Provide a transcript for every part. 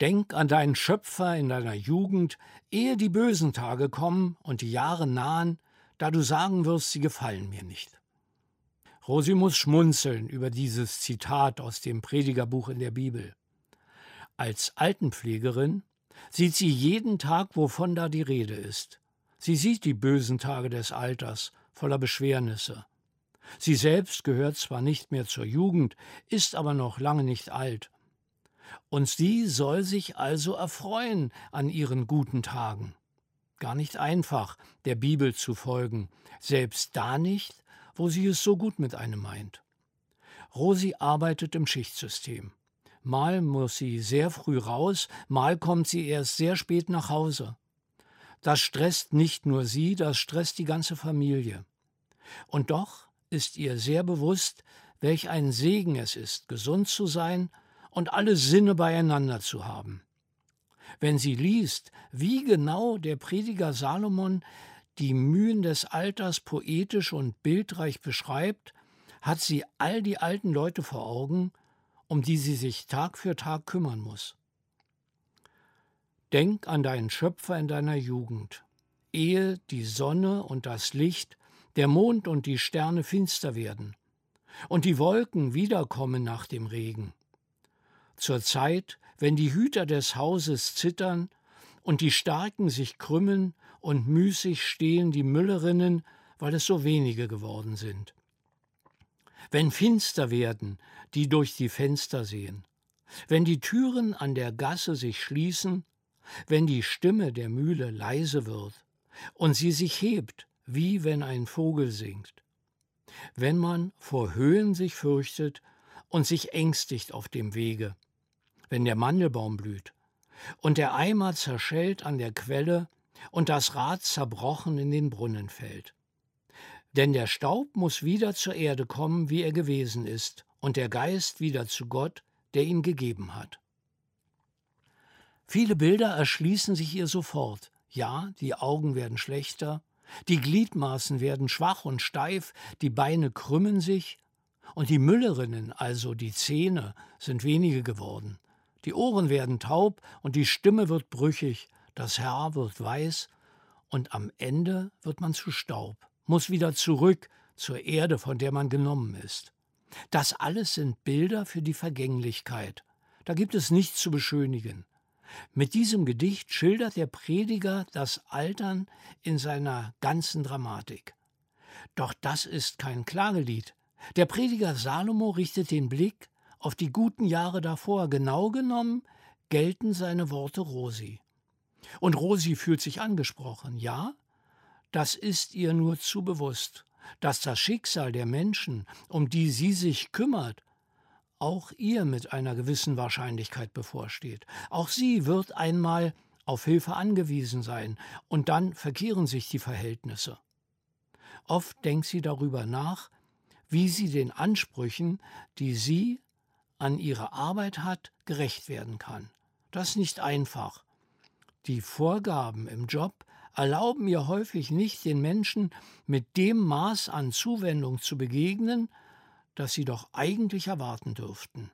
Denk an deinen Schöpfer in deiner Jugend, ehe die bösen Tage kommen und die Jahre nahen, da du sagen wirst, sie gefallen mir nicht. Rosi muss schmunzeln über dieses Zitat aus dem Predigerbuch in der Bibel. Als Altenpflegerin sieht sie jeden Tag, wovon da die Rede ist. Sie sieht die bösen Tage des Alters voller Beschwernisse. Sie selbst gehört zwar nicht mehr zur Jugend, ist aber noch lange nicht alt. Und sie soll sich also erfreuen an ihren guten Tagen. Gar nicht einfach, der Bibel zu folgen, selbst da nicht, wo sie es so gut mit einem meint. Rosi arbeitet im Schichtsystem. Mal muss sie sehr früh raus, mal kommt sie erst sehr spät nach Hause. Das stresst nicht nur sie, das stresst die ganze Familie. Und doch ist ihr sehr bewusst, welch ein Segen es ist, gesund zu sein und alle Sinne beieinander zu haben. Wenn sie liest, wie genau der Prediger Salomon die Mühen des Alters poetisch und bildreich beschreibt, hat sie all die alten Leute vor Augen, um die sie sich Tag für Tag kümmern muss. Denk an deinen Schöpfer in deiner Jugend, ehe die Sonne und das Licht, der Mond und die Sterne finster werden und die Wolken wiederkommen nach dem Regen. Zur Zeit, wenn die Hüter des Hauses zittern und die Starken sich krümmen und müßig stehen die Müllerinnen, weil es so wenige geworden sind. Wenn finster werden, die durch die Fenster sehen, wenn die Türen an der Gasse sich schließen, wenn die Stimme der Mühle leise wird und sie sich hebt, wie wenn ein Vogel singt, wenn man vor Höhen sich fürchtet und sich ängstigt auf dem Wege, wenn der Mandelbaum blüht und der Eimer zerschellt an der Quelle und das Rad zerbrochen in den Brunnen fällt. Denn der Staub muss wieder zur Erde kommen, wie er gewesen ist, und der Geist wieder zu Gott, der ihn gegeben hat. Viele Bilder erschließen sich ihr sofort. Ja, die Augen werden schlechter, die Gliedmaßen werden schwach und steif, die Beine krümmen sich und die Müllerinnen, also die Zähne, sind wenige geworden. Die Ohren werden taub und die Stimme wird brüchig, das Haar wird weiß und am Ende wird man zu Staub, muss wieder zurück zur Erde, von der man genommen ist. Das alles sind Bilder für die Vergänglichkeit. Da gibt es nichts zu beschönigen. Mit diesem Gedicht schildert der Prediger das Altern in seiner ganzen Dramatik. Doch das ist kein Klagelied. Der Prediger Salomo richtet den Blick auf die guten Jahre davor. Genau genommen gelten seine Worte Rosi. Und Rosi fühlt sich angesprochen. Ja, das ist ihr nur zu bewusst, dass das Schicksal der Menschen, um die sie sich kümmert, auch ihr mit einer gewissen Wahrscheinlichkeit bevorsteht. Auch sie wird einmal auf Hilfe angewiesen sein, und dann verkehren sich die Verhältnisse. Oft denkt sie darüber nach, wie sie den Ansprüchen, die sie an ihre Arbeit hat, gerecht werden kann. Das ist nicht einfach. Die Vorgaben im Job erlauben ihr häufig nicht, den Menschen mit dem Maß an Zuwendung zu begegnen, das sie doch eigentlich erwarten dürften.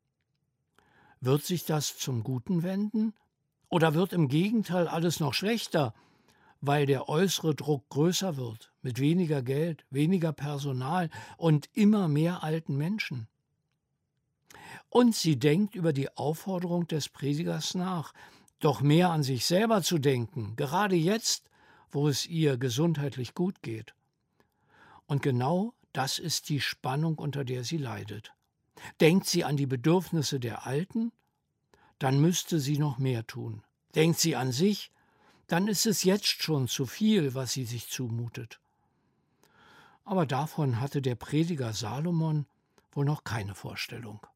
Wird sich das zum Guten wenden? Oder wird im Gegenteil alles noch schlechter, weil der äußere Druck größer wird, mit weniger Geld, weniger Personal und immer mehr alten Menschen? Und sie denkt über die Aufforderung des Predigers nach, doch mehr an sich selber zu denken, gerade jetzt, wo es ihr gesundheitlich gut geht. Und genau das ist die Spannung, unter der sie leidet. Denkt sie an die Bedürfnisse der Alten? Dann müsste sie noch mehr tun. Denkt sie an sich? Dann ist es jetzt schon zu viel, was sie sich zumutet. Aber davon hatte der Prediger Salomon wohl noch keine Vorstellung.